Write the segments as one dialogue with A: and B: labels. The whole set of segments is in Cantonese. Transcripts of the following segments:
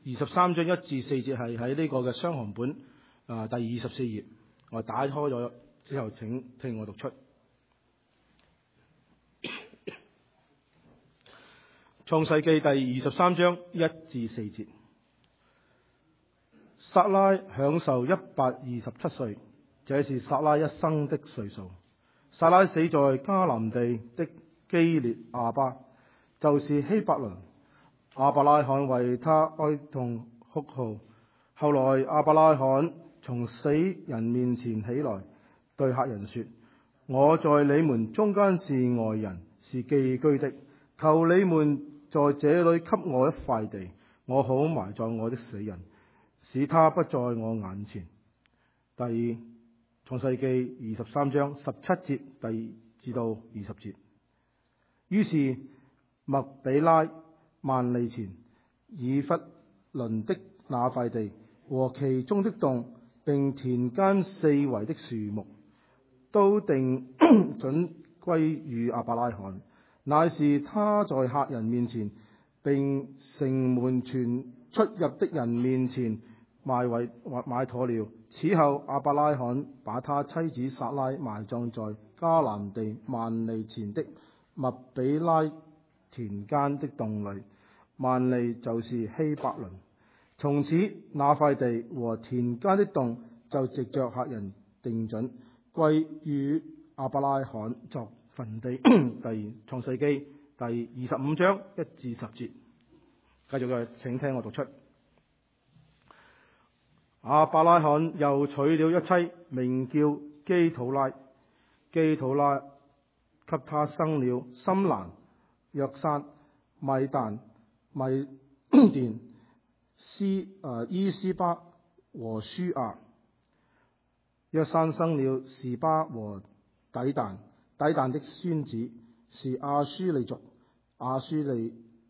A: 23章1至4節係喺呢個嘅雙行本第24頁，我打開咗之後，請聽我讀出。創世記第23章1至4節，撒拉享壽127歲，這是撒拉一生的歲數。撒拉死在迦南地的基列亞巴，就是希伯倫。亞伯拉罕為他哀痛哭號。後來亞伯拉罕從死人面前起來，對客人說：我在你們中間是外人，是寄居的，求你們在這裏給我一塊地，我好埋葬我的死人，使他不在我眼前。創世記23章17節至到20節。於是麥比拉、萬利前、以弗倫的那塊地和其中的洞，並田間四圍的樹木，都定準歸與亞伯拉罕，乃是他在客人面前，並城門全出入的人面前買妥了。此後亞伯拉罕把他妻子撒拉埋葬在迦南地萬利前的麥比拉田間的洞裏。萬利就是希伯倫。從此那塊地和田間的洞就藉着客人定準歸於亞伯拉罕作墳地。創世記第25章1至10節，繼續嘅，請聽我讀出。亞伯拉罕又娶了一妻，名叫基土拉。基土拉給他生了深蘭、約山、米旦、米甸、伊斯巴和舒亞。約山生了示巴和底旦。底旦的孫子是亞書利族、亞書利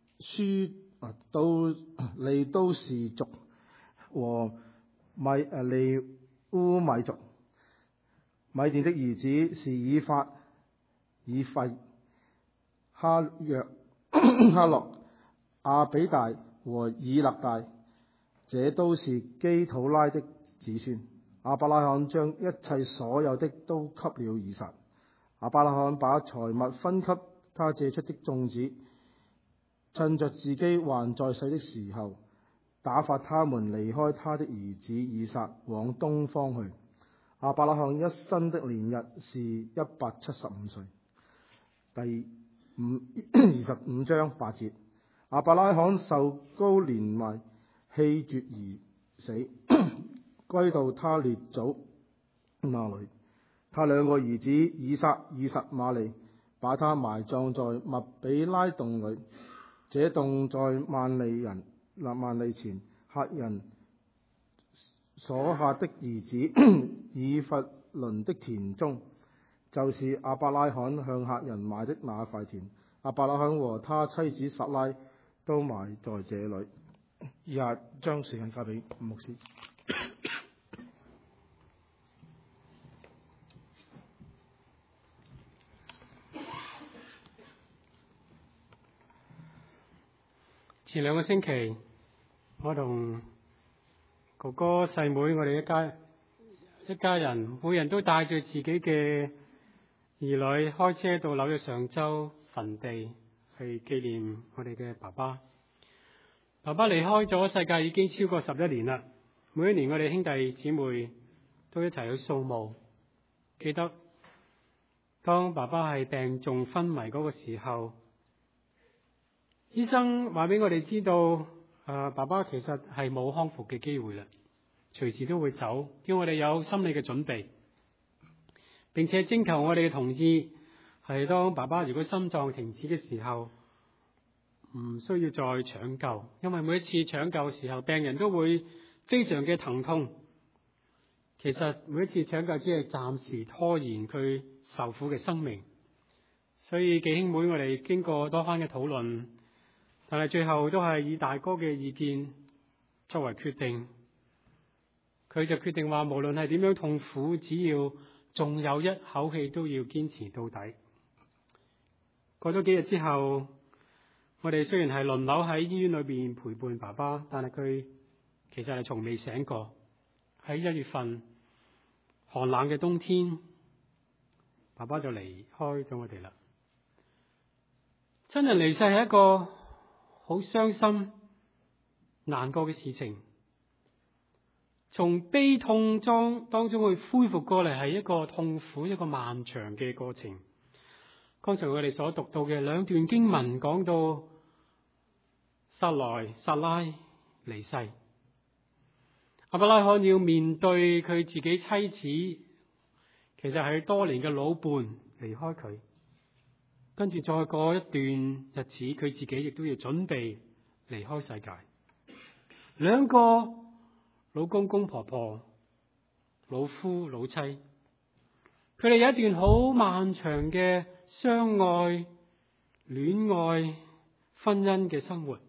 A: 利都士族和利烏米族。米甸的兒子是以法、以費、哈洛、亞比大和以勒大，這都是基土拉的子孫。亞伯拉罕將一切所有的都給了以撒。亞伯拉罕把財物分給他借出的眾子，趁着自己還在世的時候，打發他們離開他的兒子以撒，往東方去。亞伯拉罕一生的年日是175歲。25章8節，亞伯拉罕壽高年邁，氣絕而死，歸到他列祖那裏。他兩個兒子以撒、以實瑪利把他埋葬在麥比拉洞裏。這洞在萬利前客人所下的兒子以弗倫的田中，就是亞伯拉罕向客人買的那塊田。亞伯拉罕和他妻子撒拉都埋在這裏。以下將時間交俾牧師。
B: 前2個星期，我同哥哥細妹，我哋一家人，每人都帶住自己嘅兒女開車到紐約上州墳地去紀念我哋嘅爸爸。爸爸離開咗世界已經超過11年啦。每一年我哋兄弟姊妹都一齊去掃墓。記得當爸爸係病重昏迷嗰個時候，醫生話俾我哋知道，爸爸其實係冇康復嘅機會啦，隨時都會走，叫我哋有心理嘅準備，並且徵求我哋嘅同意，係當爸爸如果心臟停止嘅時候，唔需要再搶救，因為每一次搶救嘅時候，病人都會非常嘅疼痛。其實每一次搶救只係暫時拖延佢受苦嘅生命，所以幾兄妹我哋經過多番嘅討論，但係最後都係以大哥嘅意見作為決定。佢就決定話，無論係點樣痛苦，只要仲有一口氣，都要堅持到底。過咗幾日之後， 我哋雖然係輪流喺醫院裏邊陪伴爸爸，但係佢其實係從未醒過。喺1月份寒冷嘅冬天，爸爸就離開咗我哋啦。親人離世係一個好傷心、難過嘅事情。從悲痛當中去恢復過嚟，係一個痛苦、一個漫長嘅過程。剛才我哋所讀到嘅兩段經文講到撒拉離世，亞伯拉罕要面對佢自己妻子，其實係多年嘅老伴離開佢，跟住再過一段日子，佢自己亦都要準備離開世界。兩個老公公婆婆、老夫老妻，佢哋有一段好漫長嘅相愛、戀愛、婚姻嘅生活。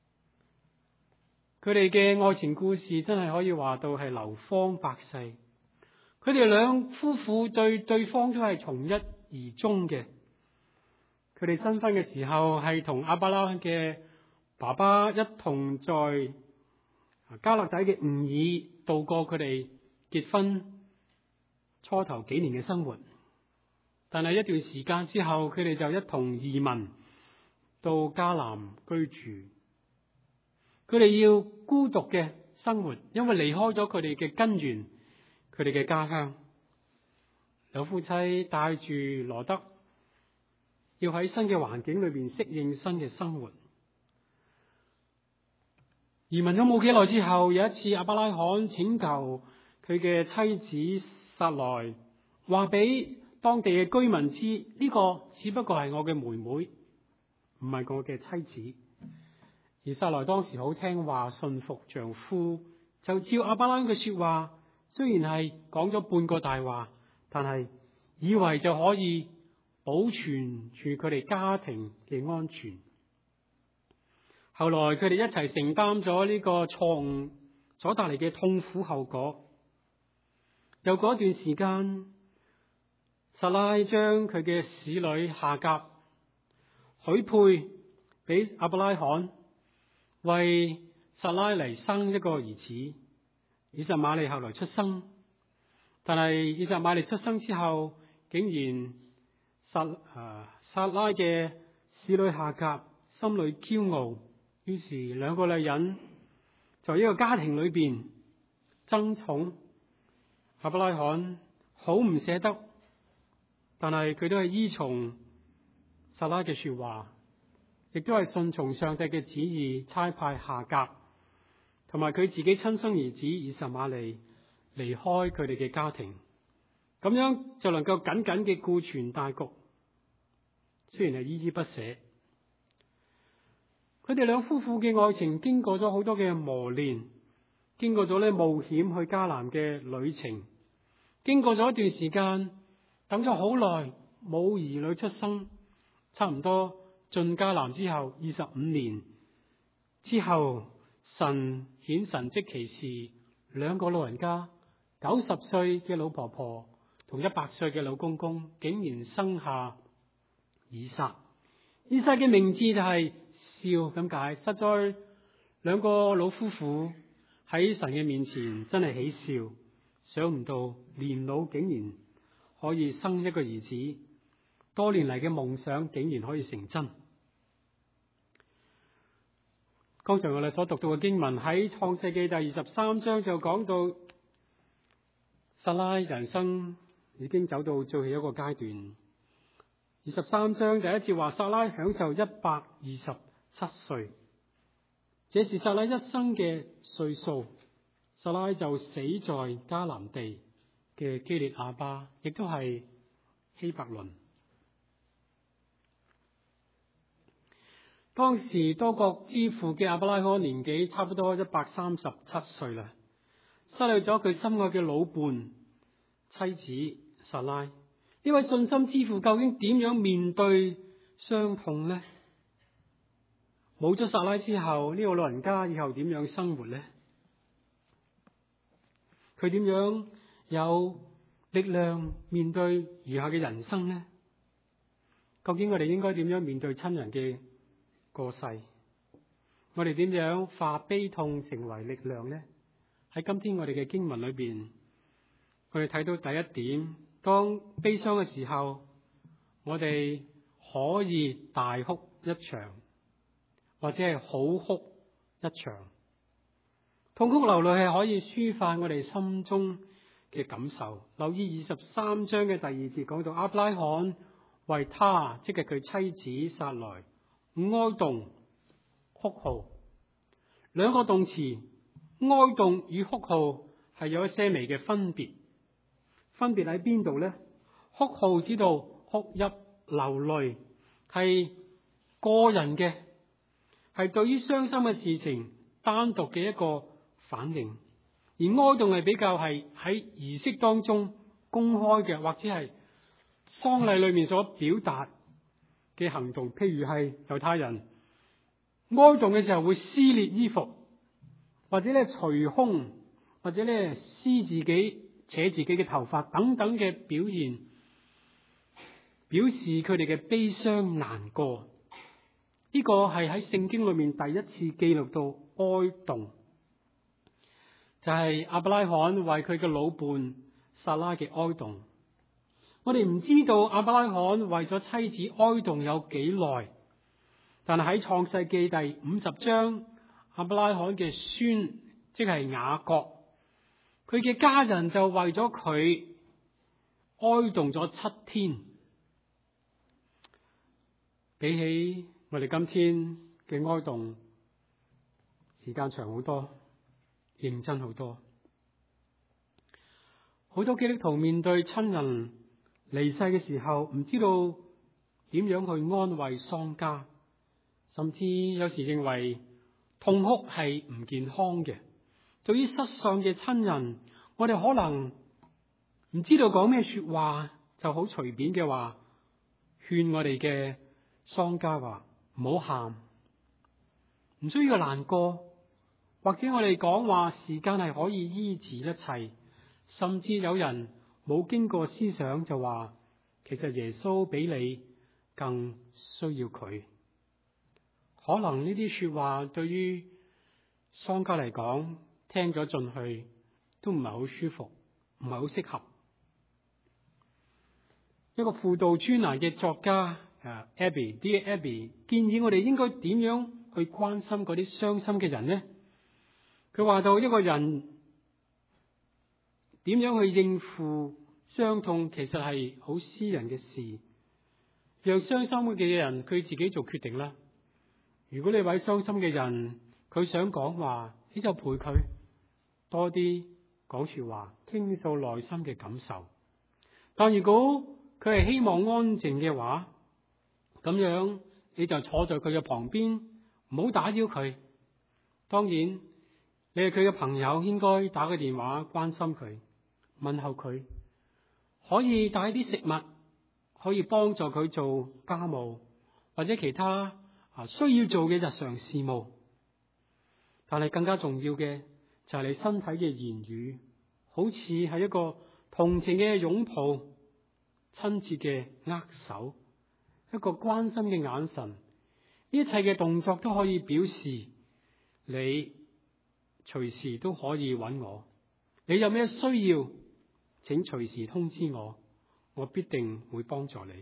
B: 佢哋嘅愛情故事真係可以話到係流芳百世。佢哋兩夫婦對對方都係從一而終嘅。佢哋新婚嘅時候係同亞伯拉罕嘅爸爸一同在迦勒底嘅吾爾度過佢哋結婚初頭幾年嘅生活，但係一段時間之後，佢哋就一同移民到迦南居住。佢哋要孤獨嘅生活，因為離開咗佢哋嘅根源，佢哋嘅家鄉。兩夫妻帶住羅德，要喺新嘅環境裏邊適應新嘅生活。移民咗冇幾耐之後，有一次亞伯拉罕請求佢嘅妻子撒萊話俾當地嘅居民知，呢個只不過係我嘅妹妹，唔係我嘅妻子。而撒萊當時好聽話，信服丈夫，就照亞伯拉罕嘅說話，雖然係講咗半個大話，但係以為就可以保存住佢哋家庭嘅安全。後來佢哋一齊承擔咗呢個錯誤所帶嚟嘅痛苦後果。又過一段時間，撒拉將佢嘅使女夏甲許配俾亞伯拉罕，為撒拉嚟生一個兒子以實瑪利。後來出生，但係以實瑪利出生之後，竟然撒拉嘅使女夏甲心裏驕傲，於是兩個女人在一個家庭裏邊爭寵。亞伯拉罕好唔捨得，但係佢都係依從撒拉嘅說話，亦都係順從上帝嘅旨意，差派夏甲同埋佢自己親生兒子以實瑪利離開佢哋嘅家庭，咁樣就能夠緊緊嘅顧全大局。雖然係依依不捨，佢哋兩夫婦嘅愛情經過咗好多嘅磨練，經過咗冒險去迦南嘅旅程，經過咗一段時間，等咗好耐冇兒女出生，差唔多進迦南之後25年之後，神顯神蹟奇事，兩個老人家90歲嘅老婆婆同100歲嘅老公公，竟然生下以撒。以撒嘅名字就係笑咁解，實在兩個老夫婦喺神嘅面前真係喜笑，想唔到年老竟然可以生一個兒子，多年嚟嘅夢想竟然可以成真。剛才我哋所讀到嘅經文喺創世記第23章就講到，撒拉人生已經走到最後一個階段。23章第一節話，撒拉享受127歲，這是撒拉一生嘅歲數。撒拉就死在迦南地嘅基列亞巴，亦都係希伯倫。當時多國之父嘅亞伯拉罕年紀差不多137歲啦，失去咗佢心愛嘅老伴妻子撒拉。呢位信心之父究竟點樣面對傷痛呢？冇咗撒拉之後，呢個老人家以後點樣生活呢？佢點樣有力量面對餘下嘅人生呢？究竟我哋應該點樣面對親人嘅過世。我哋點樣化悲痛成為力量呢？喺今天我哋嘅經文裏邊，我哋睇到第一點，當悲傷嘅時候，我哋可以大哭一場，或者係好哭一場。痛哭流淚係可以抒發我哋心中嘅感受。留意23章嘅第2節講到亞伯拉罕為他，即係佢妻子撒萊哀慟哭號。兩個動詞哀慟與哭號係有一些微嘅分別。分別喺邊度呢？哭號指到哭泣流淚，係個人嘅，係對於傷心嘅事情單獨嘅一個反應；而哀慟係比較係喺儀式當中公開嘅，或者係喪禮裏面所表達嘅行動。譬如係猶太人哀慟嘅時候會撕裂衣服，或者咧除胸，或者咧撕自己、扯自己嘅頭髮等等嘅表現，表示佢哋嘅悲傷難過。呢個係喺聖經裏面第一次記錄到哀慟，就係亞伯拉罕為佢嘅老伴撒拉嘅哀慟。我哋唔知道亞伯拉罕為咗妻子哀慟有幾耐，但係喺創世記第50章，亞伯拉罕嘅孫即係雅各，佢嘅家人就為咗佢哀慟咗7天。比起我哋今天嘅哀慟，時間長好多，認真好多。好多基督徒面對親人離世嘅時候，唔知道點樣去安慰喪家，甚至有時認為痛哭係唔健康嘅。對於失喪嘅親人，我哋可能唔知道講咩說話，就好隨便嘅話勸我哋嘅喪家話唔好喊，唔需要難過，或者我哋講話時間係可以醫治一切。甚至有人冇經過思想就話，其實耶穌比你更需要佢。可能呢啲說話對於喪家嚟講，聽咗進去都唔係好舒服，唔係好適合。一個輔導專欄嘅作家Dear Abby 建議我哋應該點樣去關心嗰啲傷心嘅人呢？佢話到，一個人點樣去應付傷痛，其實係好私人嘅事，讓傷心嘅人佢自己做決定啦。如果你位傷心嘅人佢想講話，你就陪佢多啲講說話，傾訴內心嘅感受。但如果佢係希望安靜嘅話，咁樣你就坐在佢嘅旁邊，唔好打擾佢。當然你係佢嘅朋友，應該打個電話關心佢，問候佢，可以帶啲食物，可以幫助佢做家務或者其他需要做嘅日常事務。但係更加重要嘅就係你身體嘅言語，好似係一個同情嘅擁抱，親切嘅握手，一個關心嘅眼神。呢一切嘅動作都可以表示你隨時都可以揾我，你有咩需要請隨時通知我，我必定會幫助你。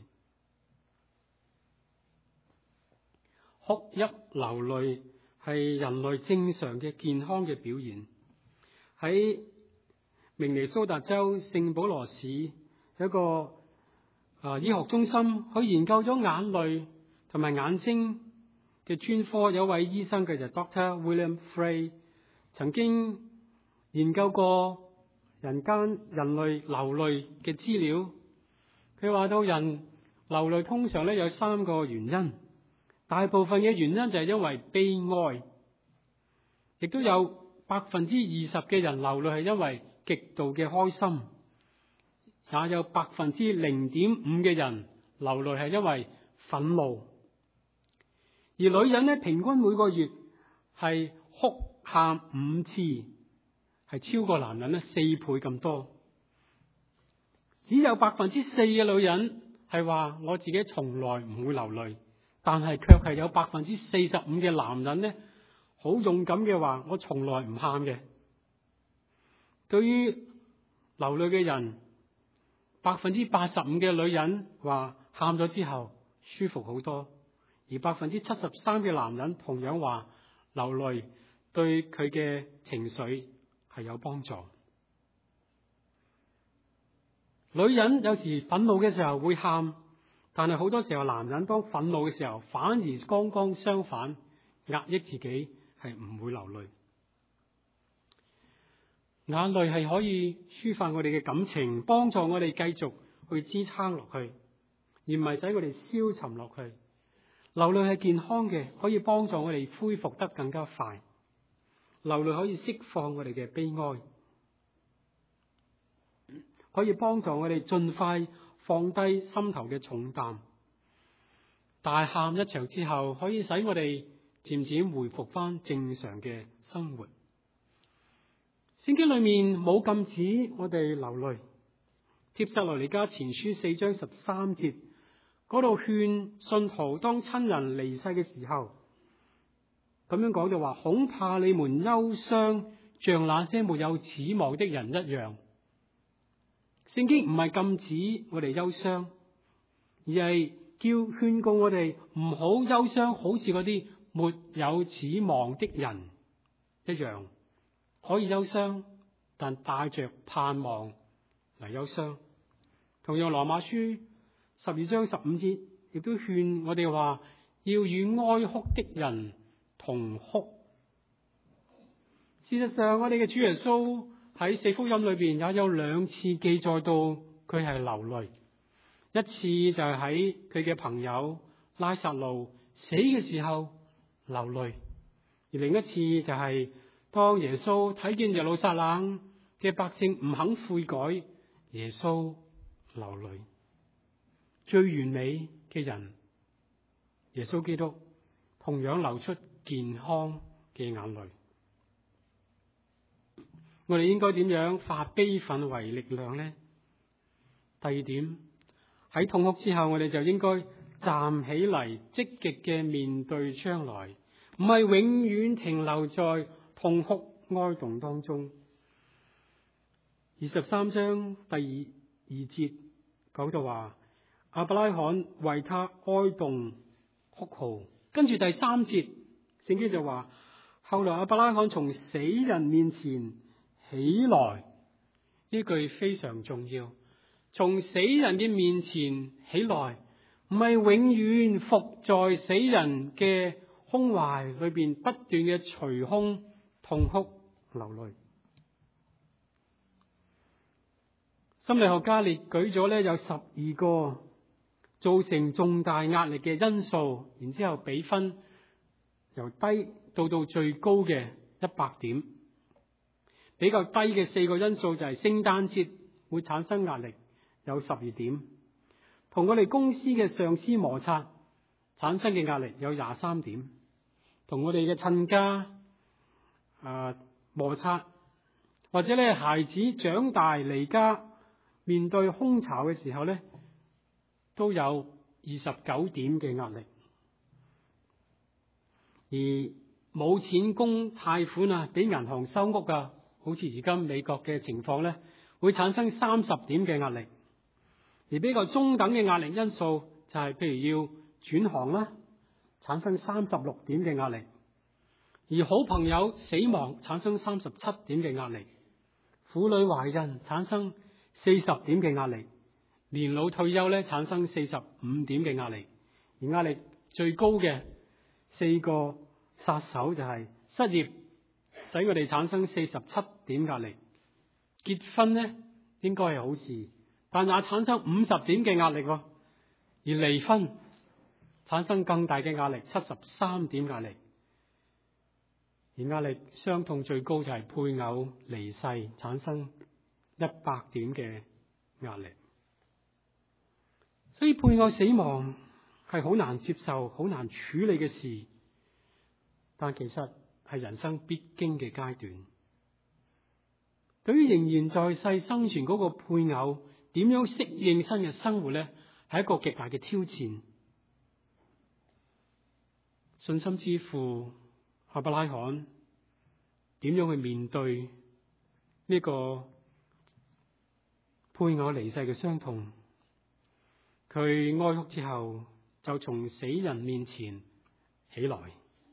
B: 哭泣流淚係人類正常嘅健康嘅表現。喺明尼蘇達州聖保羅市有一個醫學中心，佢研究咗眼淚同埋眼睛嘅專科，有位醫生嘅就 Dr. William Frey， 曾經研究過人類流淚嘅資料。佢話到人流淚通常有3個原因，大部分嘅原因就係因為悲哀，亦都有20%嘅人流淚係因為極度嘅開心，也有0.5%嘅人流淚係因為憤怒。而女人呢，平均每個月係哭喊5次，係超過男人4倍咁多。只有4%嘅女人係話我自己從來唔會流淚， 但係卻係有45%嘅男人呢，好勇敢嘅話，我從來唔喊嘅。對於流淚嘅人，85%嘅女人話喊咗之後舒服好多，而73%嘅男人同樣話流淚對佢嘅情緒係有幫助。女人有時憤怒嘅時候會喊，但係好多時候男人當憤怒嘅時候反而剛剛相反，壓抑自己係唔會流淚。眼淚係可以抒發我哋嘅感情，幫助我哋繼續去支撐落去，而唔係使我哋消沉落去。流淚係健康嘅，可以幫助我哋恢復得更加快。流淚可以釋放我哋嘅悲哀，可以幫助我哋盡快放低心頭嘅重擔。大喊一場之後，可以使我哋漸漸回復翻正常嘅生活。聖經裏面冇禁止我哋流淚。帖撒羅尼迦前書4章13節嗰度勸信徒當親人離世嘅時候，咁樣講就話，恐怕你們憂傷，像那些沒有指望的人一樣。聖經唔係禁止我哋憂傷，而係叫勸告我哋唔好憂傷，好似嗰啲沒有指望的人一樣。可以憂傷，但帶着盼望嚟憂傷。同樣羅馬書12章15節亦都勸我哋話，要與哀哭的人同哭。事實上，我哋嘅主耶穌喺4福音裏邊也有2次記載到佢係流淚。一次就係喺佢嘅朋友拉撒路死嘅時候流淚，而另一次就係當耶穌睇見耶路撒冷嘅百姓唔肯悔改，耶穌流淚。最完美嘅人耶穌基督同樣流出健康嘅眼淚。我哋應該點樣化悲憤為力量呢？第二點，喺痛哭之後，我哋就應該站起嚟，積極嘅面對將來，唔係永遠停留在痛哭哀慟當中。23章第2節講到話，亞伯拉罕為他哀慟哭號。跟住第3節聖經就話，後來亞伯拉罕從死人面前起來。呢句非常重要，從死人嘅面前起來，唔係永遠伏在死人嘅胸懷裏邊不斷嘅捶胸痛哭流淚。心理學家列舉咗有12個造成重大壓力嘅因素，然之後比分由低到最高嘅100點。比較低嘅4個因素就係聖誕節會產生壓力，有12點；同我哋公司嘅上司摩擦產生嘅壓力有23點；同我哋嘅親家摩擦，或者孩子長大離家面對空巢嘅時候都有29點嘅壓力。而冇錢供貸款俾銀行收屋好似而家美國嘅情況會產生30點嘅壓力。而比較中等嘅壓力因素就係譬如要轉行啦，產生36點嘅壓力；而好朋友死亡產生37點嘅壓力；婦女懷孕產生40點嘅壓力；年老退休產生45點嘅壓力。而壓力最高嘅4個殺手就係失業，使我哋產生47點壓力；結婚應該係好事，但也產生50點嘅壓力。而離婚產生更大嘅壓力，73點壓力。而壓力傷痛最高就係配偶離世，產生100點嘅壓力。所以配偶死亡係好難接受、好難處理嘅事，但其實係人生必經嘅階段。對於仍然在世生存嗰個配偶，點樣適應新嘅生活係一個極大嘅挑戰。 信心之父亞伯拉罕點樣去面對呢個配偶離世嘅傷痛？佢哀哭之後，就從死人面前起來。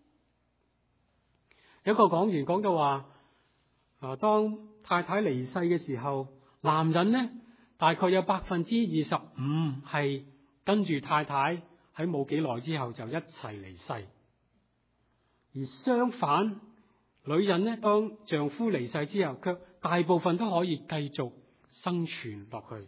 B: 有一個講員講到話，當太太離世嘅時候，男人呢大概有25%係跟住太太喺冇幾耐之後就一齊離世，而相反，女人呢當丈夫離世之後，卻大部分都可以繼續生存落去。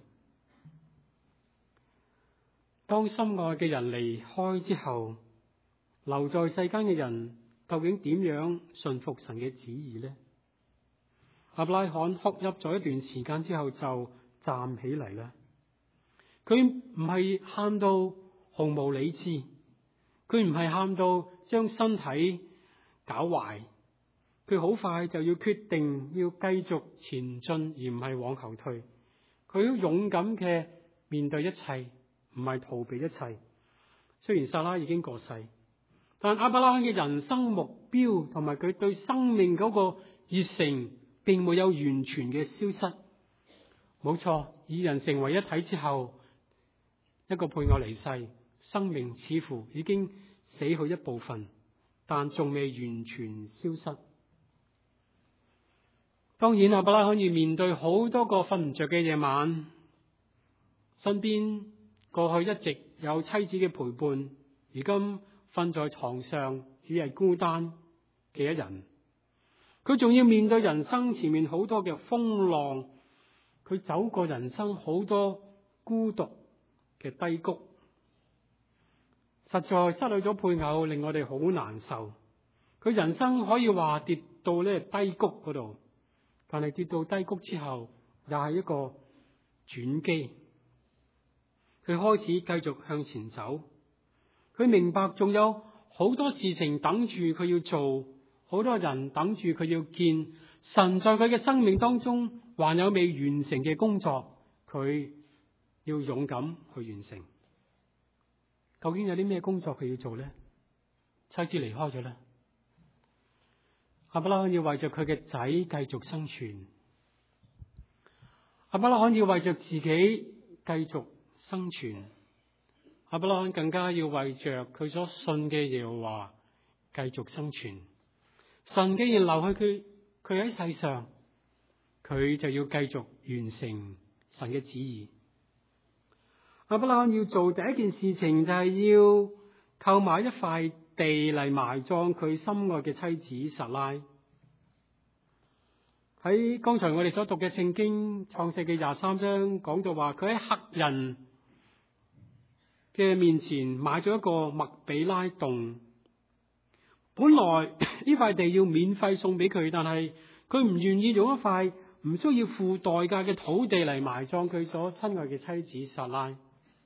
B: 當心愛嘅人離開之後，留在世間嘅人究竟點樣順服神嘅旨意呢？亞伯拉罕哭泣咗一段時間之後就站起嚟啦。佢唔係喊到毫無理智，佢唔係喊到將身體搞壞，佢好快就要決定要繼續前進，而唔係往後退。佢好勇敢嘅面對一切，唔係逃避一切。雖然撒拉已經過世，但亞伯拉罕嘅人生目標同埋佢對生命嗰個熱誠並沒有完全嘅消失。冇錯，二人成為一體之後，一個配偶離世，生命似乎已經死去一部分，但仲未完全消失。當然，亞伯拉罕要面對好多個瞓唔着嘅夜晚，身邊過去一直有妻子嘅陪伴，如今瞓在床上只係孤單嘅一人。佢仲要面對人生前面好多嘅風浪，佢走過人生好多孤獨嘅低谷，實在失去咗配偶，令我哋好難受。佢人生可以話跌到呢低谷嗰度，但係跌到低谷之後，又係一個轉機。佢開始繼續向前走，佢明白仲有好多事情等住佢要做，好多人等住佢要見。神在佢嘅生命當中還有未完成嘅工作，佢要勇敢去完成。究竟有啲咩工作佢要做呢？妻子離開咗啦，亞伯拉罕要為着佢嘅仔繼續生存，亞伯拉罕要為着自己繼續生存，亞伯拉罕更加要為着佢所信嘅耶和華繼續生存。神既然留去佢喺世上，佢就要繼續完成神嘅旨意。亞伯拉罕要做第一件事情就係要購買一塊地嚟埋葬佢心愛嘅妻子撒拉。喺剛才我哋所讀嘅聖經創世記23章講到話，佢喺赫人嘅面前買咗一個麥比拉洞。本來呢塊地要免費送俾佢，但係佢唔願意用一塊唔需要付代價嘅土地嚟埋葬佢所親愛嘅妻子撒拉。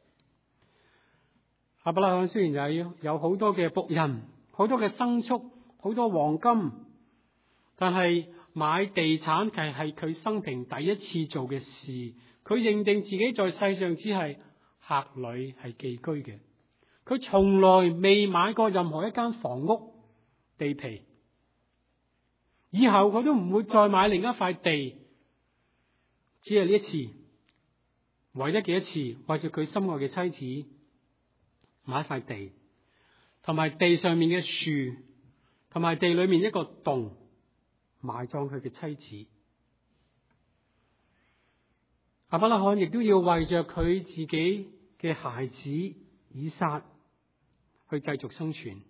B: 亞伯拉罕雖然有好多嘅僕人、好多嘅牲畜、好多黃金，但係買地產係佢生平第一次做嘅事。佢認定自己在世上只係客旅，係寄居嘅。佢從來未買過任何一間房屋地皮，以後佢都唔會再買另一塊地，只係呢一次，唯一嘅一次，為咗佢心愛嘅妻子買一塊地，同埋地上面嘅樹，同埋地裏面一個洞，埋葬佢嘅妻子。亞伯拉罕亦都要為着佢自己嘅孩子以撒去繼續生存，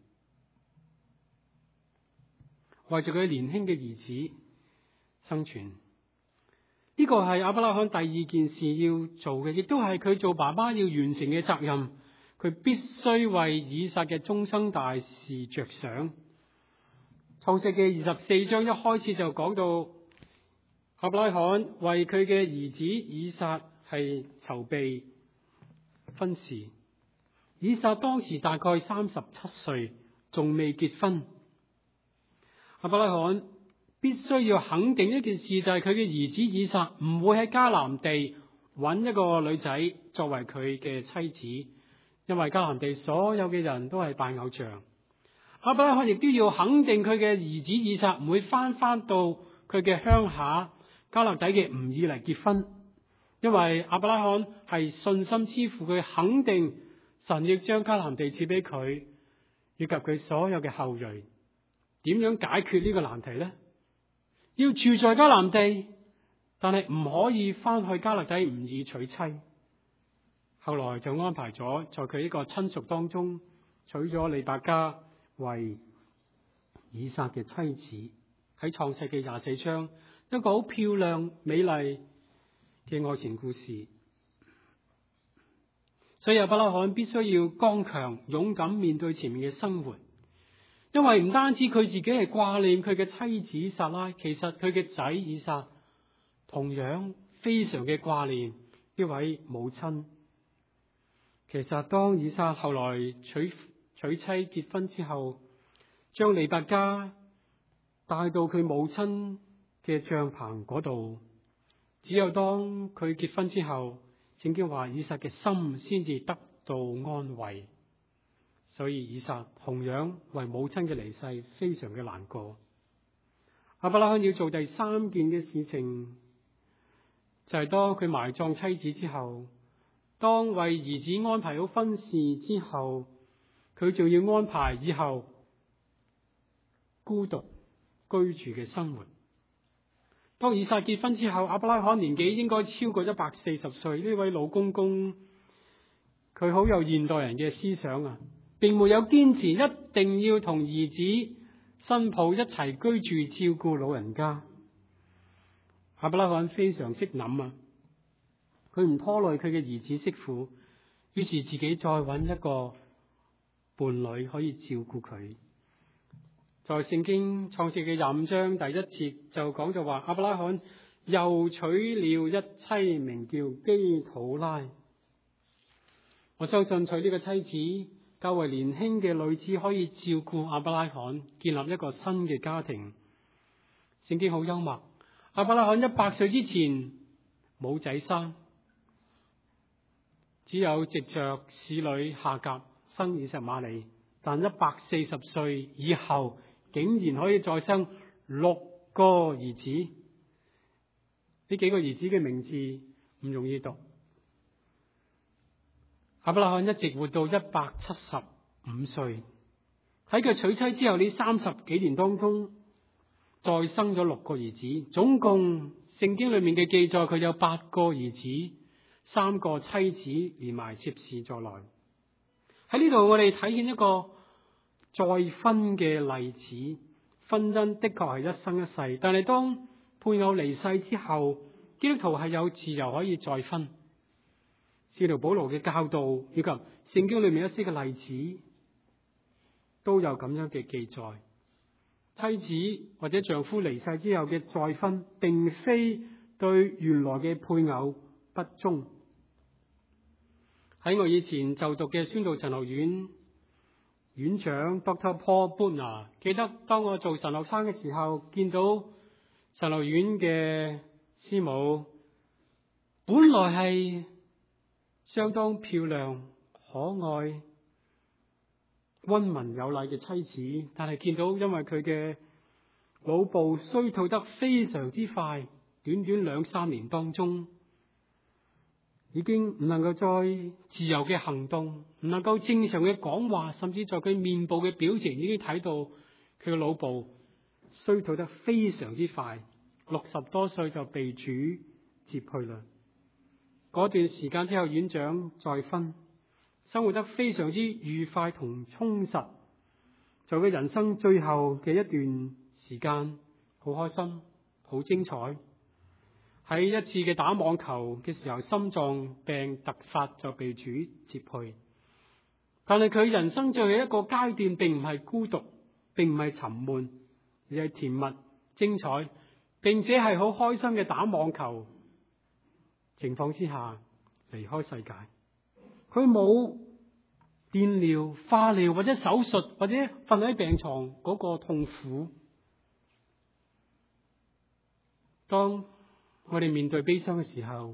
B: 為着佢年輕嘅兒子生存。呢個係亞伯拉罕第二件事要做嘅，亦都係佢做爸爸要完成嘅責任。佢必須為以撒嘅終生大事着想。創世記24章一開始就講到亞伯拉罕為佢嘅兒子以撒係籌備婚事。以撒當時大概37歲，仲未結婚。亞伯拉罕必須要肯定一件事，就係佢嘅兒子以撒唔會喺迦南地揾一個女仔作為佢嘅妻子，因為迦南地所有嘅人都係拜偶像。 亞伯拉罕亦都要肯定佢嘅兒子以撒唔會翻到佢嘅鄉下迦勒底嘅吾珥嚟結婚，因為亞伯拉罕係信心之父，佢肯定神亦將迦南地賜俾佢以及佢所有嘅後裔。點樣解決呢個難題呢？要住在迦南地，但係唔可以翻去迦勒底吾珥娶妻。後來就安排咗在佢呢個親屬當中娶咗利百加為以撒嘅妻子。喺創世記24章，一個好漂亮美麗嘅愛情故事。所以亞伯拉罕必須要剛強勇敢面對前面嘅生活，因為唔單止佢自己係掛念佢嘅妻子撒拉，其實佢嘅仔以撒同樣非常嘅掛念呢位母親。其實當以撒後來娶妻結婚之後，將利百加帶到佢母親嘅帳棚嗰度，只有當佢結婚之後，聖經話以撒嘅心先至得到安慰。所以以撒同樣為母親嘅離世非常嘅難過。亞伯拉罕要做第三件嘅事情，就係當佢埋葬妻子之後，當為兒子安排好婚事之後，佢仲要安排以後孤獨居住嘅生活。當以撒結婚之後，亞伯拉罕年紀應該超過140歲。呢位老公公佢好有現代人嘅思想啊，並沒有堅持一定要同兒子新抱一齊居住照顧老人家。亞伯拉罕非常識諗啊，佢唔拖累佢嘅兒子媳婦，於是自己再揾一個伴侶可以照顧佢。在聖經創世記25章第1節就講咗話，亞伯拉罕又娶了一妻名叫基土拉。我相信娶呢個妻子較為年輕嘅女子可以照顧亞伯拉罕，建立一個新嘅家庭。聖經好幽默，亞伯拉罕100歲之前冇仔生，只有藉着使女夏甲生以實瑪利，但140歲以後竟然可以再生6個兒子。呢幾個兒子嘅名字唔容易讀。亞伯拉罕一直活到175歲，喺佢娶妻之後呢30幾年當中，再生咗6個兒子，總共聖經裏面嘅記載佢有8個兒子，3個妻子連埋妾侍在內。喺呢度我哋睇見一個再婚嘅例子。婚姻的確係一生一世，但係當配偶離世之後，基督徒係有自由可以再婚。使徒保羅嘅教導以及聖經裏面一些嘅例子都有咁樣嘅記載。妻子或者丈夫離世之後嘅再婚，並非對原來嘅配偶不忠。喺我以前就讀嘅宣道神學院院長 Dr. Paul Budner， 記得當我做神學生嘅時候，見到神學院嘅師母本來係相當漂亮、可愛、溫文有禮嘅妻子，但係見到因為佢嘅腦部衰退得非常之快，短短2-3年當中，已經唔能夠再自由嘅行動，唔能夠正常嘅講話，甚至在佢面部嘅表情已經睇到佢嘅腦部衰退得非常之快，60多歲就被主接去啦。嗰段時間之後，院長再婚，生活得非常之愉快同充實，在佢人生最後嘅一段時間，好開心，好精彩。喺一次嘅打網球嘅時候，心臟病突發就被主接去。但係佢人生最後一個階段，並唔係孤獨，並唔係沉悶，而係甜蜜、精彩，並且係好開心嘅打網球情況之下離開世界。佢冇電療、化療或者手術或者瞓喺病床嗰個痛苦。當我哋面對悲傷嘅時候，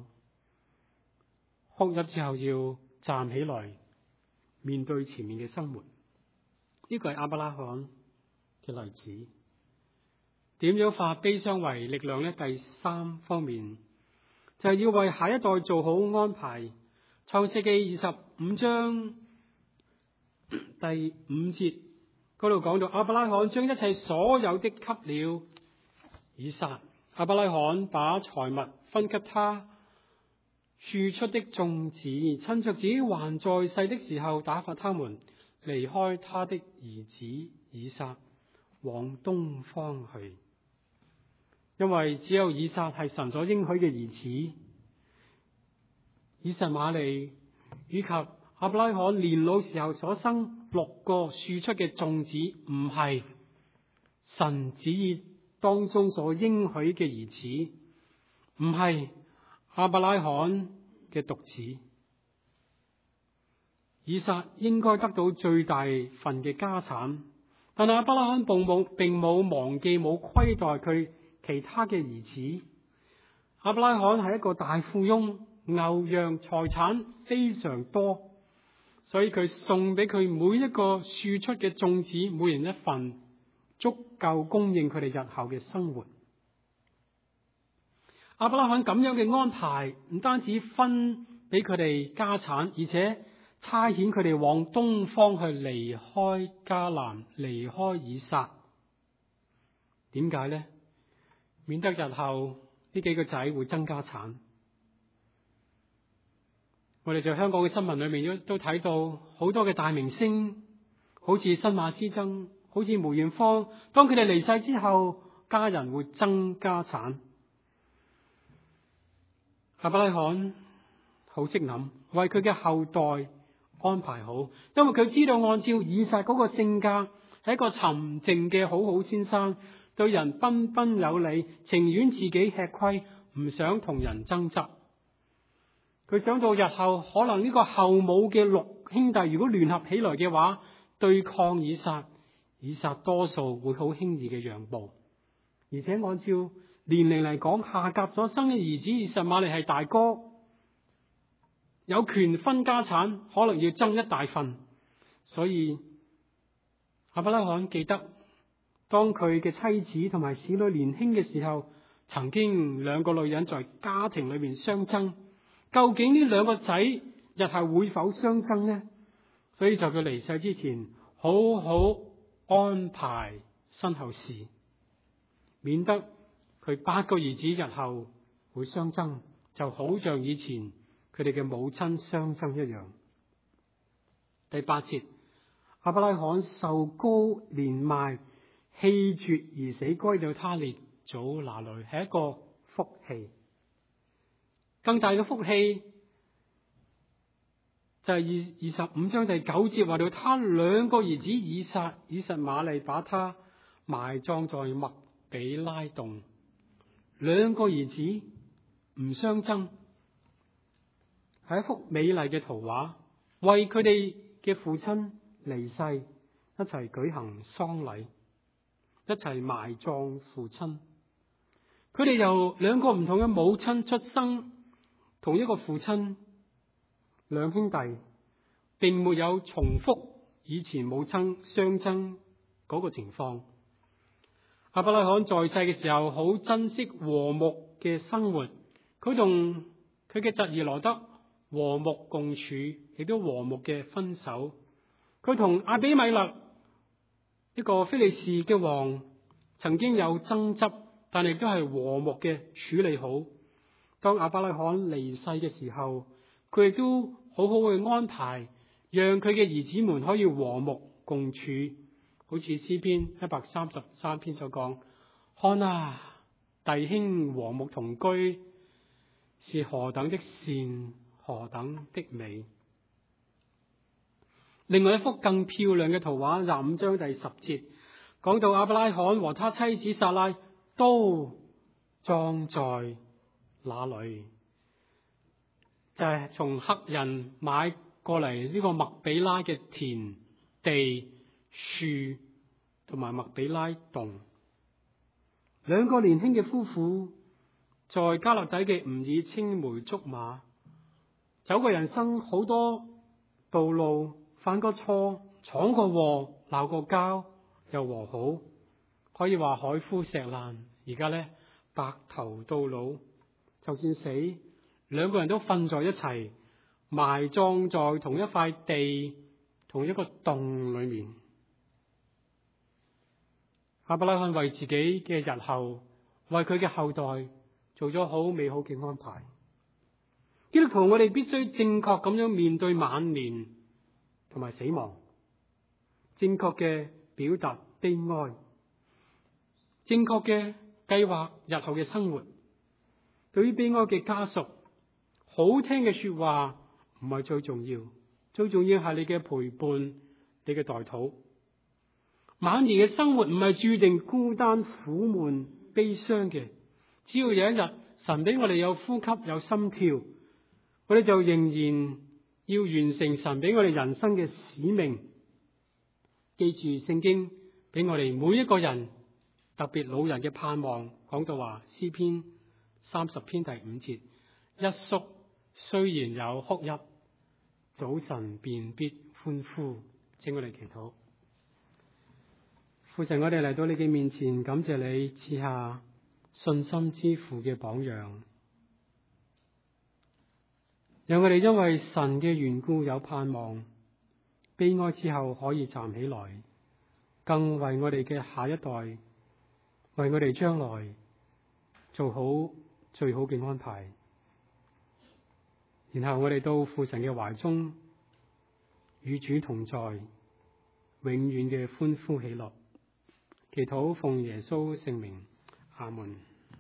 B: 哭泣之後要站起來面對前面嘅生活。 呢個係亞伯拉罕嘅例子。點樣化悲傷為力量呢？第三方面就係要為下一代做好安排。創世記25章第5節嗰度講到，亞伯拉罕將一切所有的給了以撒。亞伯拉罕把財物分給他庶出的眾子，趁着自己還在世的時候，打發他們離開他的兒子以撒，往東方去。因為只有以撒係神所應許嘅兒子，以實瑪利以及亞伯拉罕年老時候所生6個庶出嘅眾子，唔係神旨意當中所應許嘅兒子，唔係亞伯拉罕嘅獨子。以撒應該得到最大份嘅家產，但係亞伯拉罕並冇忘記冇虧待佢其他嘅兒子。亞伯拉罕係一個大富翁，牛羊財產非常多，所以佢送俾佢每一個庶出嘅眾子每人一份，足夠供應佢哋日後嘅生活。亞伯拉罕咁樣嘅安排，唔單止分俾佢哋家產，而且差遣佢哋往東方去離開迦南，離開以撒。點解呢？免得日後呢幾個仔會爭家產。我哋在香港嘅新聞裏面都睇到好多嘅大明星，好似新馬師曾，好似梅艷芳，當佢哋離世之後，家人會爭家產。亞伯拉罕好識諗，為佢嘅後代安排好，因為佢知道按照以撒嗰個性格，係一個沉靜嘅好好先生，對人彬彬有禮，情願自己吃虧，唔想同人爭執。佢想到日後可能呢個後母嘅6兄弟如果聯合起來嘅話，對抗以撒，以撒多數會好輕易嘅讓步。而且按照年齡嚟講，夏甲所生嘅兒子以實瑪利係大哥，有權分家產，可能要爭一大份。所以亞伯拉罕記得，當佢嘅妻子同埋使女年輕嘅時候，曾經2個女人在家庭裏面相爭。究竟呢2個仔日後會否相爭呢？所以在佢離世之前，好好安排身後事，免得佢8個兒子日後會相爭，就好像以前佢哋嘅母親相爭一樣。第8節，亞伯拉罕受膏年邁，氣絕而死，歸到他列祖那裏，係一個福氣。更大嘅福氣就係25章第9節話到，他2個兒子以撒、以實瑪利把他埋葬在麥比拉洞。2個兒子唔相爭，係一幅美麗嘅圖畫，為佢哋嘅父親離世一齊舉行喪禮，一齊埋葬父親。佢哋由2個唔同嘅母親出生，同一個父親，2兄弟，並沒有重複以前母親相爭嗰個情況。亞伯拉罕在世嘅時候好珍惜和睦嘅生活，佢同佢嘅侄兒羅得和睦共處，亦都和睦嘅分手。佢同亞比米勒一個非利士嘅王曾經有爭執，但係都係和睦嘅處理好。當亞伯拉罕離世嘅時候，佢亦都好好去安排，讓佢嘅兒子們可以和睦共處。好似詩篇133篇所講，看啊，弟兄和睦同居，是何等的善，何等的美。另外一幅更漂亮嘅圖畫，25章第10節講到亞伯拉罕和他妻子撒拉都葬在那裏，就係從赫人買過嚟呢個麥比拉嘅田地樹同埋麥比拉洞。2個年輕嘅夫婦在迦勒底嘅吾爾青梅竹馬，走過人生好多道路，犯過錯，闖過禍， 鬧過交又和好，可以話海枯石爛。而家咧白頭到老，就算死，兩個人都瞓在一齊，埋葬在同一塊地、同一個洞裏面。亞伯拉罕為自己嘅日後，為佢嘅後代做咗好美好嘅安排。基督徒，我哋必須正確咁樣面對晚年同埋死亡，正確嘅表達悲哀，正確嘅計劃日後嘅生活。對於悲哀嘅家屬，好聽嘅說話唔係最重要，最重要係你嘅陪伴，你嘅代禱。晚年嘅生活唔係注定孤單、苦悶、悲傷嘅。只要有一日神俾我哋有呼吸、有心跳，我哋就仍然要完成神俾我哋人生嘅使命。記住聖經俾我哋每一個人，特別老人嘅盼望，講到話詩篇30篇第5節，一宿雖然有哭泣，早晨便必歡呼。請我哋祈禱。父神，我哋嚟到你嘅面前，感謝你賜下信心之父嘅榜樣，讓我哋因為神嘅緣故有盼望，悲哀之後可以站起來，更為我哋嘅下一代，為我哋將來做好最好嘅安排。然後我哋到父神嘅懷中，與主同在，永遠嘅歡呼喜樂。祈禱奉耶穌聖名，阿門。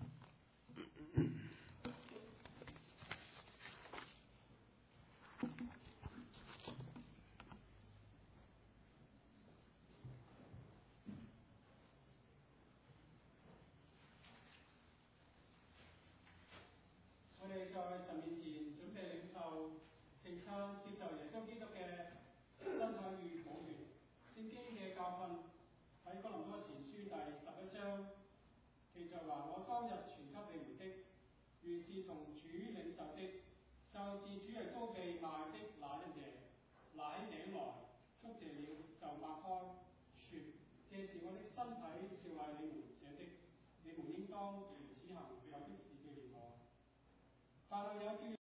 B: 我哋在神面前準備領受聖餐，接受耶穌基督嘅身體與寶血。聖經嘅教訓喺哥林多前書第11章記載話：我當日傳給你們的，原是從主領受的，就是主耶穌被賣的那一夜，拿起餅來，祝謝了，就擘開，說：這是我的身體，是為你們捨的，你們應當如此行，為的是紀念我。但係有